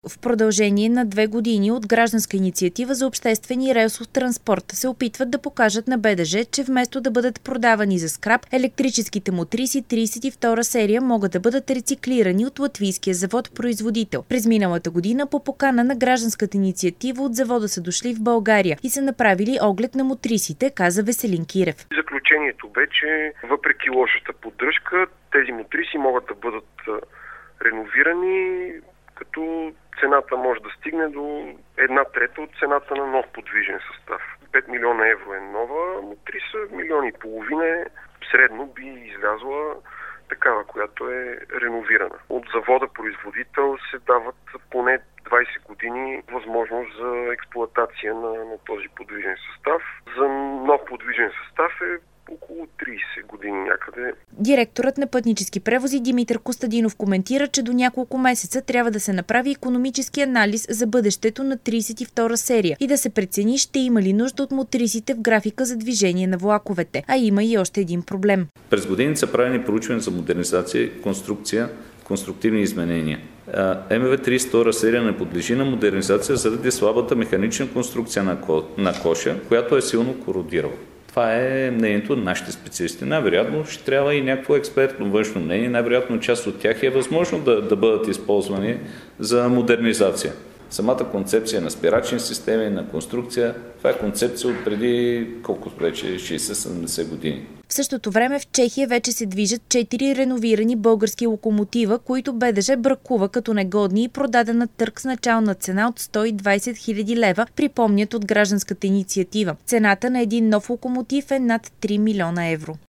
В продължение на 2 години от гражданска инициатива за обществени и релсов транспорт се опитват да покажат на БДЖ, че вместо да бъдат продавани за скрап, електрическите мотриси 32 серия могат да бъдат рециклирани от латвийския завод-производител. През миналата година по покана на гражданската инициатива от завода са дошли в България и са направили оглед на мотрисите, каза Веселин Кирев. Заключението бе, че въпреки лошата поддръжка, тези мотриси могат да бъдат реновирани, като цената може да стигне до 1/3 от цената на нов подвижен състав. 5 милиона евро е нова мотриса, 1,5 милиона средно би излязла такава, която е реновирана. От завода производител се дават поне 20 години възможност за експлоатация на този подвижен състав. За нов подвижен състав е около 30 години някъде. Директорът на Пътнически превози Димитър Костадинов коментира, че до няколко месеца трябва да се направи икономически анализ за бъдещето на 32 серия и да се прецени ще има ли нужда от мотрисите в графика за движение на влаковете. А има и още един проблем. През годините са правени проучвания за модернизация, конструкция, конструктивни изменения. МВ 32 серия не подлежи на модернизация заради слабата механична конструкция на коша, която е силно кородирала. Това е мнението на нашите специалисти. Най-вероятно ще трябва и някакво експертно външно мнение. Най-вероятно част от тях е възможно да бъдат използвани за модернизация. Самата концепция на спирачни системи, на конструкция, това е концепция от преди колко вече 60-70 години. В същото време в Чехия вече се движат 4 реновирани български локомотива, които БДЖ бракува като негодни и продаде на търг с начална цена от 120 хиляди лева, припомнят от гражданската инициатива. Цената на един нов локомотив е над 3 милиона евро.